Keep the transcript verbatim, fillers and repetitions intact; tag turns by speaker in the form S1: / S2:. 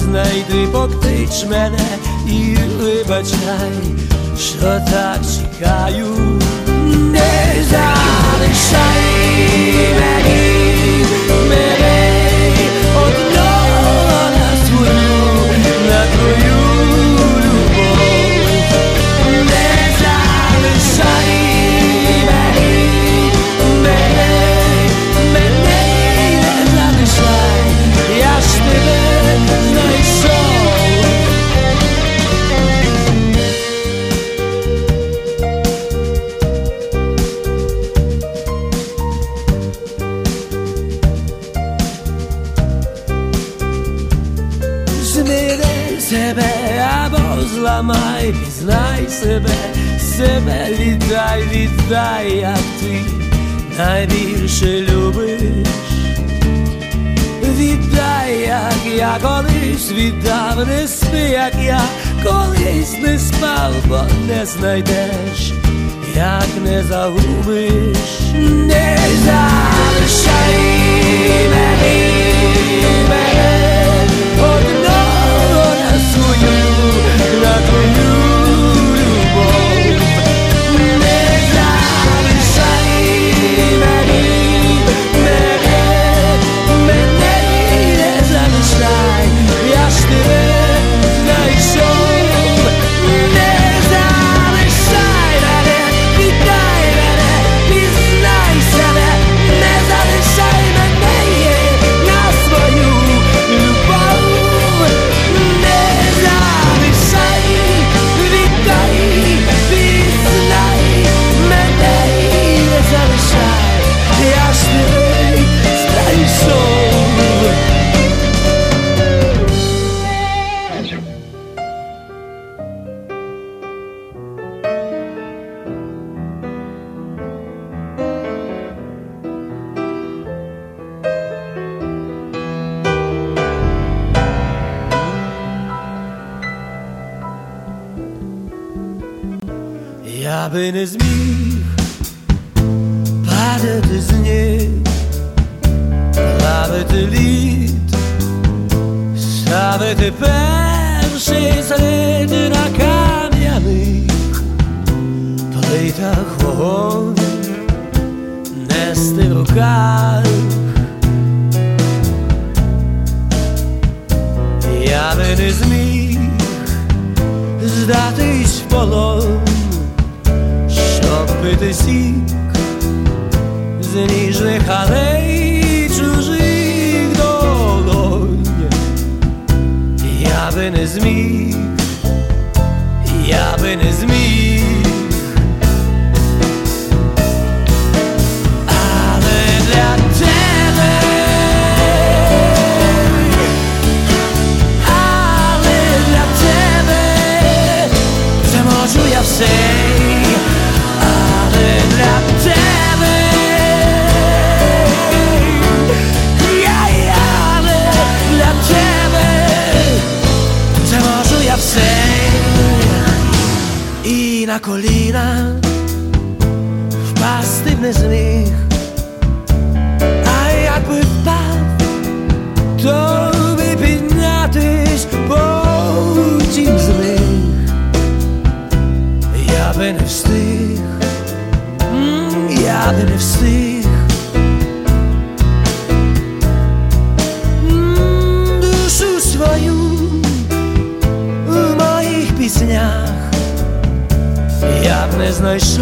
S1: знайди, поклич мене і вибачай, що так чекаю. Не залишай мені, мене одного на свою, на твою любов. Не залишай мені, мене, мене не залишай, я ж тебе знайшов. Зміни себе або зламай, пізнай себе, себе віддай, віддай, як ти найбільше любиш. Віддай, як я колись віддав, не спи, як я колись не спав, бо не знайдеш, як не загубиш. Не залишай мені, мене одного на свою, на твою любов. Не залишай мені, мене, мене не залишай, я ж тебе знайшов. Не залишай мене, віддай мене, пізнай себе, не залишай мене на свою любов. Не залишай, віддай, пізнай мене, не залишай, я ж тебе знайшов. Я би не зміг падати з ніг, плавити лід, ставити перший слід на кам'яних плитах вогонь, нести в руках. Я би не зміг здатись в полон, щоб пити сік з ніжних алей чужих долонь. Я би не зміг, я би не зміг. Але для тебе, але для тебе це можу я все. Але для тебе, я, я, але для тебе це можу я все. І на коліна впасти б не зміг, а якби впав, то би піднятись потім зміг. Я би не встиг, я би не встиг. Душу свою в моїх піснях я б не знайшов.